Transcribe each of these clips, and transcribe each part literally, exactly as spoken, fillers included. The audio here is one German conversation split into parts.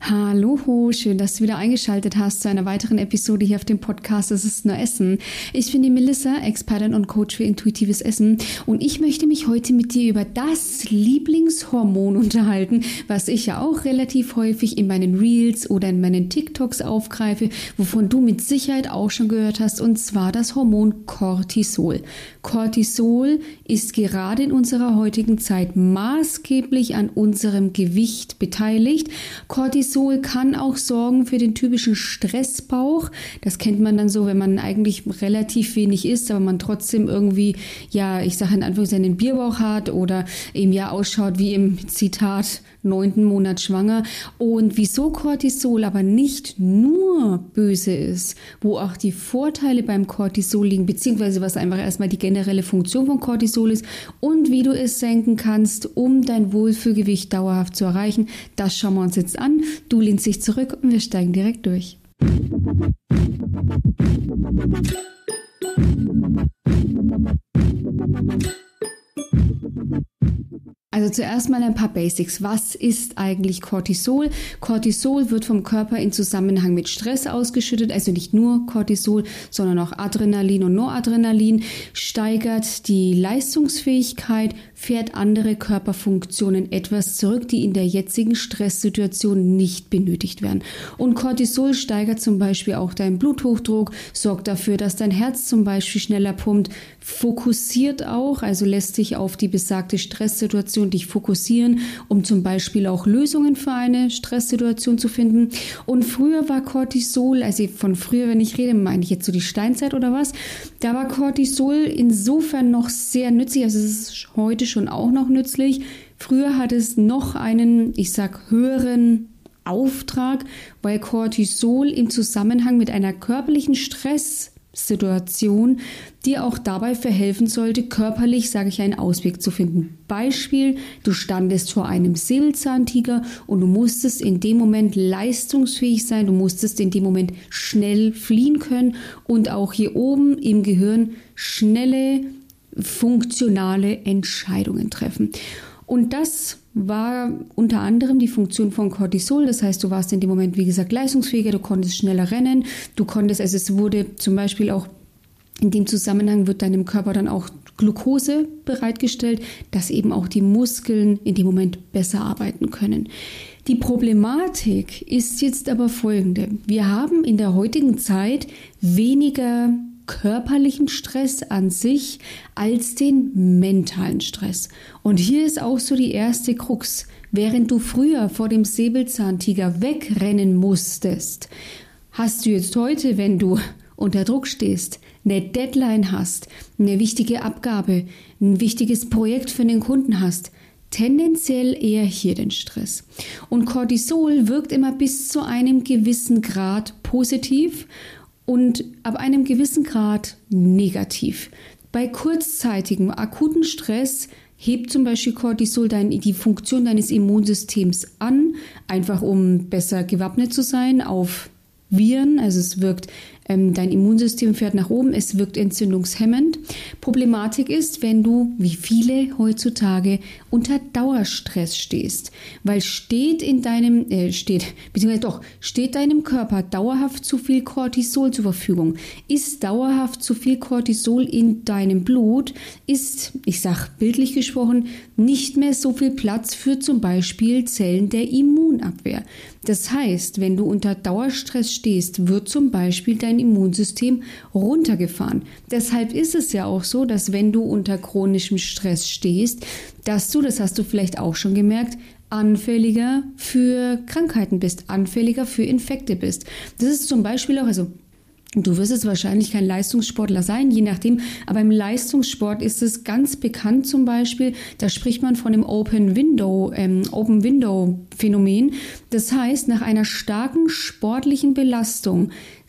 Hallo, schön, dass du wieder eingeschaltet hast zu einer weiteren Episode hier auf dem Podcast Es ist nur Essen. Ich bin die Melissa, Expertin und Coach für intuitives Essen und ich möchte mich heute mit dir über das Lieblingshormon unterhalten, was ich ja auch relativ häufig in meinen Reels oder in meinen TikToks aufgreife, wovon du mit Sicherheit auch schon gehört hast, und zwar das Hormon Cortisol. Cortisol ist gerade in unserer heutigen Zeit maßgeblich an unserem Gewicht beteiligt. Cortisol kann auch sorgen für den typischen Stressbauch. Das kennt man dann so, wenn man eigentlich relativ wenig isst, aber man trotzdem irgendwie, ja, ich sage in Anführungszeichen, einen Bierbauch hat oder eben ja ausschaut wie im Zitat neunten Monat schwanger. Und wieso Cortisol aber nicht nur böse ist, wo auch die Vorteile beim Cortisol liegen, beziehungsweise was einfach erstmal die generelle Funktion von Cortisol ist und wie du es senken kannst, um dein Wohlfühlgewicht dauerhaft zu erreichen, das schauen wir uns jetzt an. Du lehnst dich zurück und wir steigen direkt durch. Also zuerst mal ein paar Basics. Was ist eigentlich Cortisol? Cortisol wird vom Körper in Zusammenhang mit Stress ausgeschüttet, also nicht nur Cortisol, sondern auch Adrenalin und Noradrenalin, steigert die Leistungsfähigkeit, fährt andere Körperfunktionen etwas zurück, die in der jetzigen Stresssituation nicht benötigt werden. Und Cortisol steigert zum Beispiel auch deinen Bluthochdruck, sorgt dafür, dass dein Herz zum Beispiel schneller pumpt, fokussiert auch, also lässt sich auf die besagte Stresssituation dich fokussieren, um zum Beispiel auch Lösungen für eine Stresssituation zu finden. Und früher war Cortisol, also von früher, wenn ich rede, meine ich jetzt so die Steinzeit oder was, da war Cortisol insofern noch sehr nützlich, also es ist heute schon auch noch nützlich. Früher hat es noch einen, ich sag, höheren Auftrag, weil Cortisol im Zusammenhang mit einer körperlichen Stresssituation dir auch dabei verhelfen sollte, körperlich, sage ich, einen Ausweg zu finden. Beispiel, du standest vor einem Säbelzahntiger und du musstest in dem Moment leistungsfähig sein, du musstest in dem Moment schnell fliehen können und auch hier oben im Gehirn schnelle, funktionale Entscheidungen treffen. Und das war unter anderem die Funktion von Cortisol. Das heißt, du warst in dem Moment, wie gesagt, leistungsfähiger, du konntest schneller rennen, du konntest, also es wurde zum Beispiel auch in dem Zusammenhang wird deinem Körper dann auch Glucose bereitgestellt, dass eben auch die Muskeln in dem Moment besser arbeiten können. Die Problematik ist jetzt aber folgende. Wir haben in der heutigen Zeit weniger körperlichen Stress an sich als den mentalen Stress. Und hier ist auch so die erste Krux. Während du früher vor dem Säbelzahntiger wegrennen musstest, hast du jetzt heute, wenn du unter Druck stehst, eine Deadline hast, eine wichtige Abgabe, ein wichtiges Projekt für den Kunden hast, tendenziell eher hier den Stress. Und Cortisol wirkt immer bis zu einem gewissen Grad positiv und ab einem gewissen Grad negativ. Bei kurzzeitigem, akuten Stress hebt zum Beispiel Cortisol dein, die Funktion deines Immunsystems an, einfach um besser gewappnet zu sein auf Viren, also es wirkt, ähm, dein Immunsystem fährt nach oben, es wirkt entzündungshemmend. Problematik ist, wenn du, wie viele heutzutage, unter Dauerstress stehst, weil steht in deinem, äh, steht, beziehungsweise doch, steht deinem Körper dauerhaft zu viel Cortisol zur Verfügung, ist dauerhaft zu viel Cortisol in deinem Blut, ist, ich sag bildlich gesprochen, nicht mehr so viel Platz für zum Beispiel Zellen der Immunabwehr. Das heißt, wenn du unter Dauerstress stehst, wird zum Beispiel dein Immunsystem runtergefahren. Deshalb ist es ja auch so, dass wenn du unter chronischem Stress stehst, dass du, das hast du vielleicht auch schon gemerkt, anfälliger für Krankheiten bist, anfälliger für Infekte bist. Das ist zum Beispiel auch, also du wirst jetzt wahrscheinlich kein Leistungssportler sein, je nachdem, aber im Leistungssport ist es ganz bekannt zum Beispiel, da spricht man von dem Open Window, ähm, Open Window Phänomen. Das heißt, nach einer starken sportlichen Belastung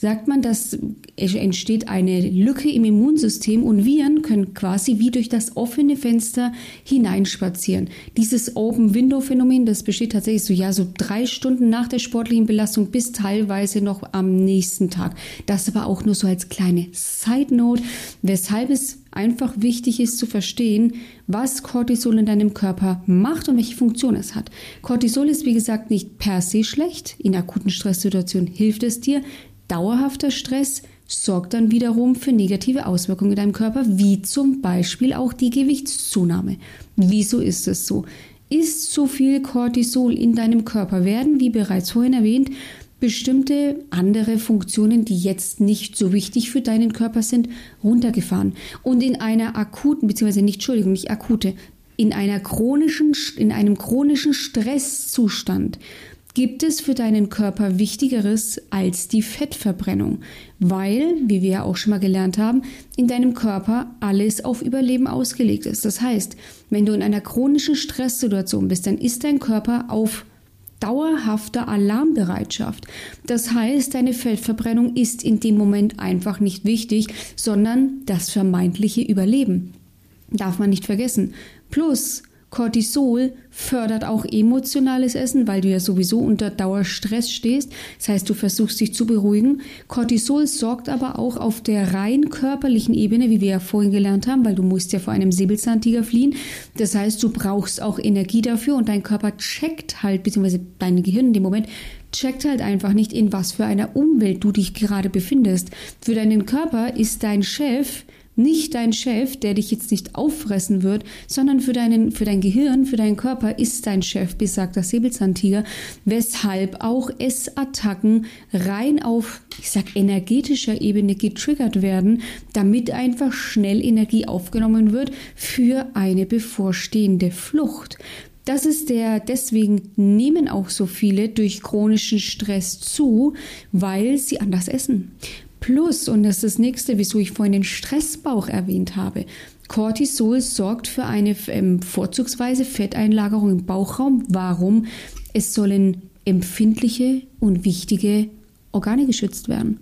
sagt man, dass es entsteht eine Lücke im Immunsystem und Viren können quasi wie durch das offene Fenster hineinspazieren. Dieses Open-Window-Phänomen, das besteht tatsächlich so, ja, so drei Stunden nach der sportlichen Belastung bis teilweise noch am nächsten Tag. Das aber auch nur so als kleine Side-Note, weshalb es einfach wichtig ist zu verstehen, was Cortisol in deinem Körper macht und welche Funktion es hat. Cortisol ist, wie gesagt, nicht per se schlecht. In akuten Stresssituationen hilft es dir. Dauerhafter Stress sorgt dann wiederum für negative Auswirkungen in deinem Körper, wie zum Beispiel auch die Gewichtszunahme. Wieso ist es so? Ist zu viel Cortisol in deinem Körper, werden, wie bereits vorhin erwähnt, bestimmte andere Funktionen, die jetzt nicht so wichtig für deinen Körper sind, runtergefahren. Und in einer akuten, beziehungsweise nicht, Entschuldigung, nicht akute, in einer chronischen, in einem chronischen Stresszustand gibt es für deinen Körper Wichtigeres als die Fettverbrennung, weil, wie wir ja auch schon mal gelernt haben, in deinem Körper alles auf Überleben ausgelegt ist. Das heißt, wenn du in einer chronischen Stresssituation bist, dann ist dein Körper auf dauerhafter Alarmbereitschaft. Das heißt, deine Fettverbrennung ist in dem Moment einfach nicht wichtig, sondern das vermeintliche Überleben. Darf man nicht vergessen. Plus, Cortisol fördert auch emotionales Essen, weil du ja sowieso unter Dauerstress stehst. Das heißt, du versuchst dich zu beruhigen. Cortisol sorgt aber auch auf der rein körperlichen Ebene, wie wir ja vorhin gelernt haben, weil du musst ja vor einem Säbelzahntiger fliehen. Das heißt, du brauchst auch Energie dafür und dein Körper checkt halt, beziehungsweise dein Gehirn in dem Moment, checkt halt einfach nicht, in was für einer Umwelt du dich gerade befindest. Für deinen Körper ist dein Chef nicht dein Chef, der dich jetzt nicht auffressen wird, sondern für, deinen, für dein Gehirn, für deinen Körper ist dein Chef, besagter Säbelzahntiger, weshalb auch Essattacken rein auf, ich sag, energetischer Ebene getriggert werden, damit einfach schnell Energie aufgenommen wird für eine bevorstehende Flucht. Das ist der, deswegen nehmen auch so viele durch chronischen Stress zu, weil sie anders essen. Plus, und das ist das nächste, wieso ich vorhin den Stressbauch erwähnt habe, Cortisol sorgt für eine ähm, vorzugsweise Fetteinlagerung im Bauchraum. Warum? Es sollen empfindliche und wichtige Organe geschützt werden.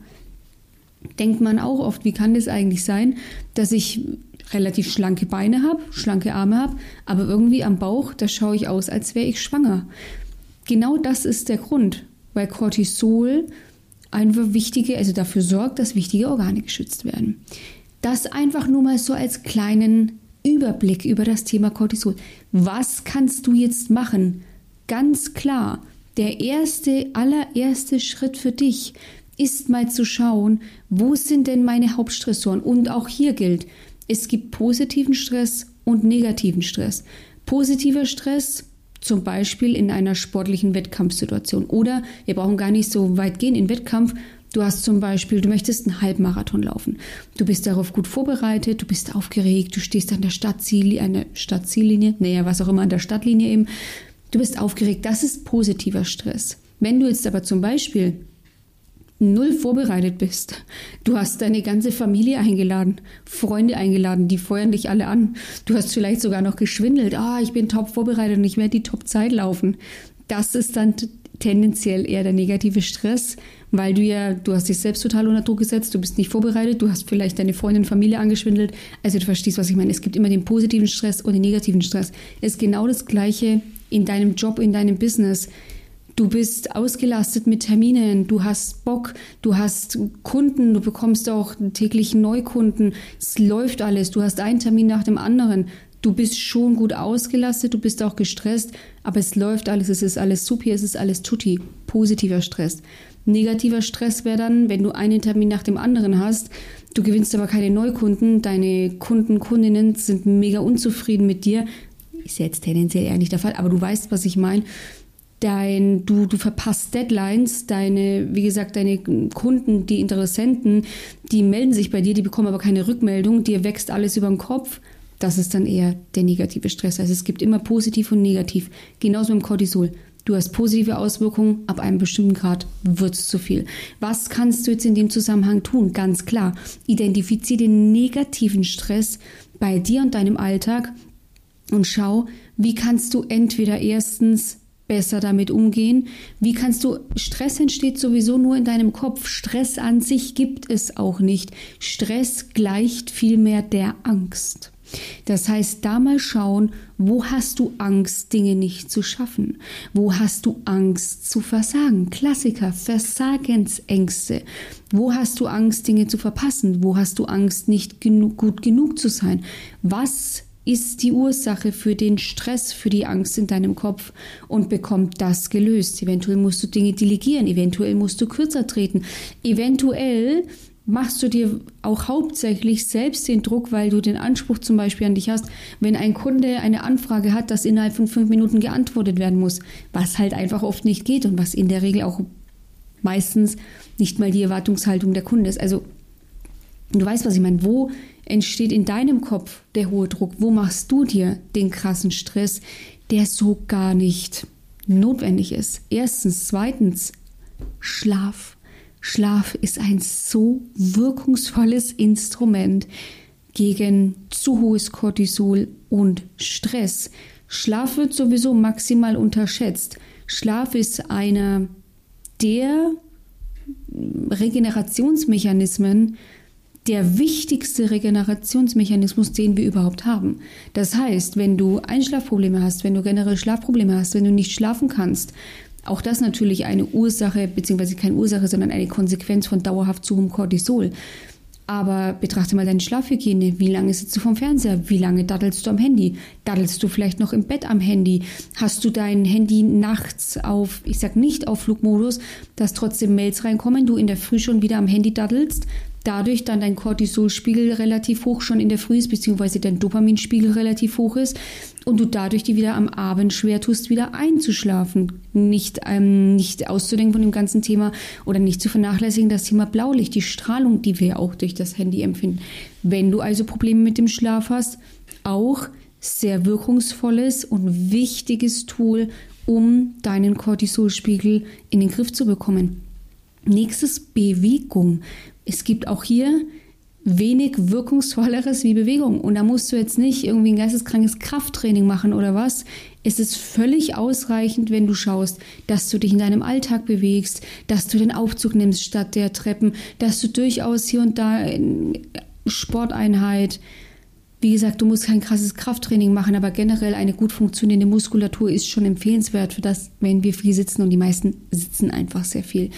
Denkt man auch oft, wie kann das eigentlich sein, dass ich relativ schlanke Beine habe, schlanke Arme habe, aber irgendwie am Bauch, da schaue ich aus, als wäre ich schwanger. Genau das ist der Grund, weil Cortisol einfach wichtige, also dafür sorgt, dass wichtige Organe geschützt werden. Das einfach nur mal so als kleinen Überblick über das Thema Cortisol. Was kannst du jetzt machen? Ganz klar, der erste, allererste Schritt für dich ist mal zu schauen, wo sind denn meine Hauptstressoren? Und auch hier gilt, es gibt positiven Stress und negativen Stress. Positiver Stress, zum Beispiel in einer sportlichen Wettkampfsituation. Oder wir brauchen gar nicht so weit gehen in Wettkampf. Du hast zum Beispiel, du möchtest einen Halbmarathon laufen. Du bist darauf gut vorbereitet, du bist aufgeregt, du stehst an der Stadtziellinie, an der Stadtziellinie, naja, was auch immer, an der Stadtlinie eben. Du bist aufgeregt, das ist positiver Stress. Wenn du jetzt aber zum Beispiel null vorbereitet bist. Du hast deine ganze Familie eingeladen, Freunde eingeladen, die feuern dich alle an. Du hast vielleicht sogar noch geschwindelt. Ah, ich bin top vorbereitet und ich werde die Top-Zeit laufen. Das ist dann t- tendenziell eher der negative Stress, weil du ja, du hast dich selbst total unter Druck gesetzt, du bist nicht vorbereitet, du hast vielleicht deine Freundin, Familie angeschwindelt. Also du verstehst, was ich meine. Es gibt immer den positiven Stress und den negativen Stress. Es ist genau das Gleiche in deinem Job, in deinem Business. Du bist ausgelastet mit Terminen, du hast Bock, du hast Kunden, du bekommst auch täglich Neukunden, es läuft alles, du hast einen Termin nach dem anderen, du bist schon gut ausgelastet, du bist auch gestresst, aber es läuft alles, es ist alles super, es ist alles tutti, positiver Stress. Negativer Stress wäre dann, wenn du einen Termin nach dem anderen hast, du gewinnst aber keine Neukunden, deine Kunden, Kundinnen sind mega unzufrieden mit dir, ist jetzt tendenziell eher nicht der Fall, aber du weißt, was ich meine. Dein, du, du verpasst Deadlines, deine, wie gesagt, deine Kunden, die Interessenten, die melden sich bei dir, die bekommen aber keine Rückmeldung, dir wächst alles über den Kopf. Das ist dann eher der negative Stress. Also es gibt immer positiv und negativ. Genauso mit dem Cortisol. Du hast positive Auswirkungen, ab einem bestimmten Grad wird es zu viel. Was kannst du jetzt in dem Zusammenhang tun? Ganz klar, identifiziere den negativen Stress bei dir und deinem Alltag und schau, wie kannst du entweder erstens besser damit umgehen? Wie kannst du, Stress entsteht sowieso nur in deinem Kopf. Stress an sich gibt es auch nicht. Stress gleicht vielmehr der Angst. Das heißt, da mal schauen, wo hast du Angst, Dinge nicht zu schaffen? Wo hast du Angst zu versagen? Klassiker, Versagensängste. Wo hast du Angst, Dinge zu verpassen? Wo hast du Angst, nicht genug, gut genug zu sein? Was ist die Ursache für den Stress, für die Angst in deinem Kopf und bekommt das gelöst? Eventuell musst du Dinge delegieren, eventuell musst du kürzer treten, eventuell machst du dir auch hauptsächlich selbst den Druck, weil du den Anspruch zum Beispiel an dich hast, wenn ein Kunde eine Anfrage hat, dass innerhalb von fünf Minuten geantwortet werden muss, was halt einfach oft nicht geht und was in der Regel auch meistens nicht mal die Erwartungshaltung der Kunden ist. Also du weißt, was ich meine. Wo entsteht in deinem Kopf der hohe Druck? Wo machst du dir den krassen Stress, der so gar nicht notwendig ist? Erstens. Zweitens, Schlaf. Schlaf ist ein so wirkungsvolles Instrument gegen zu hohes Cortisol und Stress. Schlaf wird sowieso maximal unterschätzt. Schlaf ist einer der Regenerationsmechanismen, der wichtigste Regenerationsmechanismus, den wir überhaupt haben. Das heißt, wenn du Einschlafprobleme hast, wenn du generell Schlafprobleme hast, wenn du nicht schlafen kannst, auch das natürlich eine Ursache, beziehungsweise keine Ursache, sondern eine Konsequenz von dauerhaft zu hohem Cortisol. Aber betrachte mal deine Schlafhygiene. Wie lange sitzt du vom Fernseher? Wie lange daddelst du am Handy? Daddelst du vielleicht noch im Bett am Handy? Hast du dein Handy nachts auf, ich sag nicht auf Flugmodus, dass trotzdem Mails reinkommen, du in der Früh schon wieder am Handy daddelst? Dadurch dann dein Cortisolspiegel relativ hoch schon in der Früh ist, beziehungsweise dein Dopaminspiegel relativ hoch ist und du dadurch die wieder am Abend schwer tust, wieder einzuschlafen. Nicht, ähm, nicht auszudenken von dem ganzen Thema oder nicht zu vernachlässigen das Thema Blaulicht, die Strahlung, die wir ja auch durch das Handy empfinden. Wenn du also Probleme mit dem Schlaf hast, auch sehr wirkungsvolles und wichtiges Tool, um deinen Cortisolspiegel in den Griff zu bekommen. Nächstes, Bewegung. Es gibt auch hier wenig wirkungsvolleres wie Bewegung. Und da musst du jetzt nicht irgendwie ein geisteskrankes Krafttraining machen oder was. Es ist völlig ausreichend, wenn du schaust, dass du dich in deinem Alltag bewegst, dass du den Aufzug nimmst statt der Treppen, dass du durchaus hier und da in Sporteinheit, wie gesagt, du musst kein krasses Krafttraining machen, aber generell eine gut funktionierende Muskulatur ist schon empfehlenswert für das, wenn wir viel sitzen und die meisten sitzen einfach sehr viel.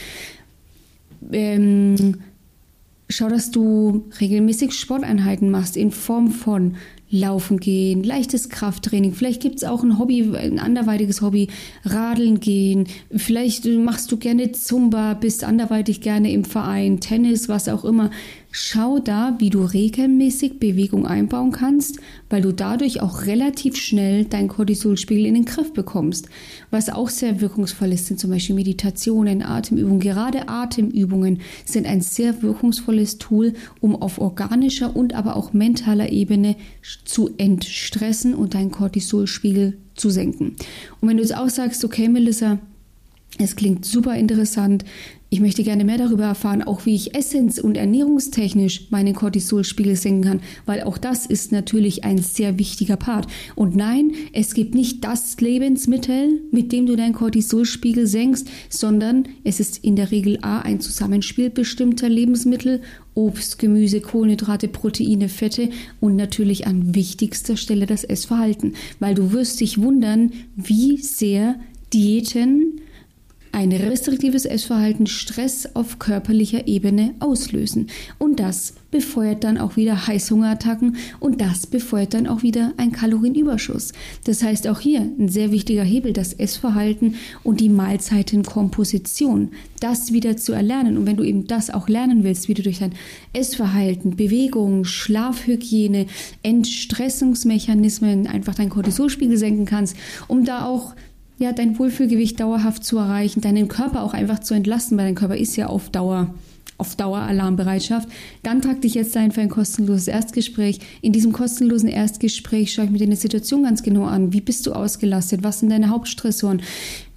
Ähm, schau, dass du regelmäßig Sporteinheiten machst in Form von Laufen gehen, leichtes Krafttraining. Vielleicht gibt es auch ein Hobby, ein anderweitiges Hobby, Radeln gehen. Vielleicht machst du gerne Zumba, bist anderweitig gerne im Verein, Tennis, was auch immer. Schau da, wie du regelmäßig Bewegung einbauen kannst, weil du dadurch auch relativ schnell deinen Cortisolspiegel in den Griff bekommst. Was auch sehr wirkungsvoll ist, sind zum Beispiel Meditationen, Atemübungen. Gerade Atemübungen sind ein sehr wirkungsvolles Tool, um auf organischer und aber auch mentaler Ebene zu entstressen und deinen Cortisolspiegel zu senken. Und wenn du jetzt auch sagst, okay Melissa, es klingt super interessant, ich möchte gerne mehr darüber erfahren, auch wie ich essens- und ernährungstechnisch meinen Cortisolspiegel senken kann, weil auch das ist natürlich ein sehr wichtiger Part. Und nein, es gibt nicht das Lebensmittel, mit dem du deinen Cortisolspiegel senkst, sondern es ist in der Regel A, ein Zusammenspiel bestimmter Lebensmittel, Obst, Gemüse, Kohlenhydrate, Proteine, Fette und natürlich an wichtigster Stelle das Essverhalten, weil du wirst dich wundern, wie sehr Diäten ein restriktives Essverhalten Stress auf körperlicher Ebene auslösen. Und das befeuert dann auch wieder Heißhungerattacken und das befeuert dann auch wieder einen Kalorienüberschuss. Das heißt auch hier ein sehr wichtiger Hebel, das Essverhalten und die Mahlzeitenkomposition, das wieder zu erlernen. Und wenn du eben das auch lernen willst, wie du durch dein Essverhalten, Bewegung, Schlafhygiene, Entstressungsmechanismen einfach deinen Cortisolspiegel senken kannst, um da auch ja, dein Wohlfühlgewicht dauerhaft zu erreichen, deinen Körper auch einfach zu entlasten, weil dein Körper ist ja auf Dauer, auf Dauer Alarmbereitschaft, dann trag dich jetzt ein für ein kostenloses Erstgespräch. In diesem kostenlosen Erstgespräch schaue ich mir deine Situation ganz genau an. Wie bist du ausgelastet? Was sind deine Hauptstressoren?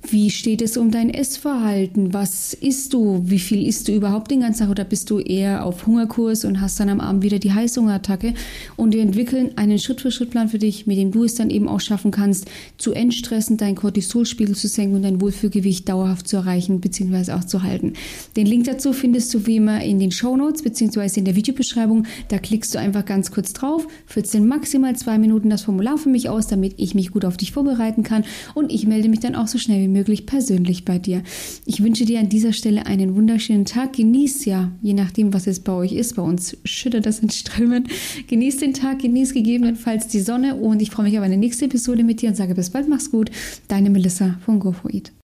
Wie steht es um dein Essverhalten? Was isst du? Wie viel isst du überhaupt den ganzen Tag? Oder bist du eher auf Hungerkurs und hast dann am Abend wieder die Heißhungerattacke? Und wir entwickeln einen Schritt-für-Schritt-Plan für dich, mit dem du es dann eben auch schaffen kannst, zu entstressen, deinen Cortisolspiegel zu senken und dein Wohlfühlgewicht dauerhaft zu erreichen bzw. auch zu halten. Den Link dazu findest du wie immer in den Shownotes bzw. in der Videobeschreibung. Da klickst du einfach ganz kurz drauf, füllst in maximal zwei Minuten das Formular für mich aus, damit ich mich gut auf dich vorbereiten kann, und ich melde mich dann auch so schnell wie möglich persönlich bei dir. Ich wünsche dir an dieser Stelle einen wunderschönen Tag. Genieß ja, je nachdem, was es bei euch ist, bei uns schüttet das in Strömen. Genieß den Tag, genieß gegebenenfalls die Sonne, und ich freue mich auf eine nächste Episode mit dir und sage bis bald, mach's gut. Deine Melissa von GoForEat.